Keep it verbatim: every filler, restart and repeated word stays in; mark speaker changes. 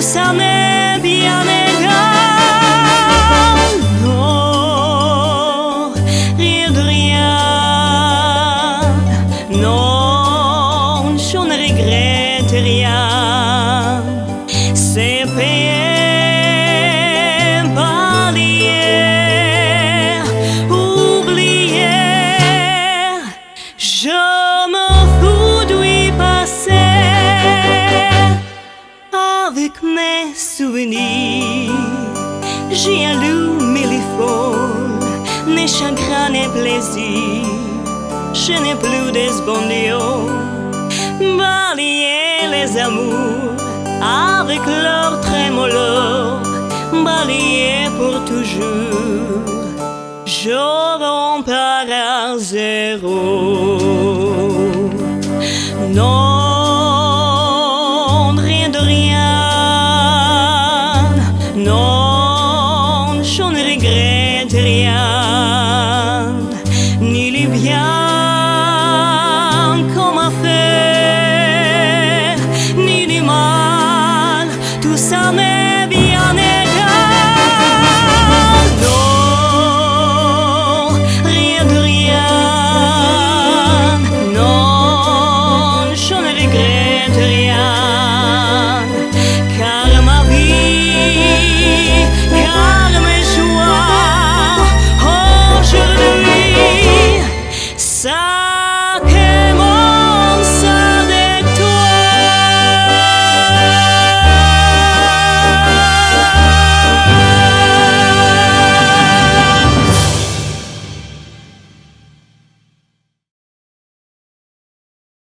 Speaker 1: ça m'est bien égal. Non, rien de rien. Non, je ne regrette rien. C'est payé par l'hier, oublié. Je m'en fous du passé. Avec mes souvenirs, j'ai allumé les folles, les chagrins et plaisirs. Je n'ai plus d'esbondio, balayer les amours avec leur trémolo, balayer pour toujours. Je repars à zéro. Non. Non, je ne regrette rien, ni le bien qu'on m'a fait, ni le mal, tout ça m'est bien.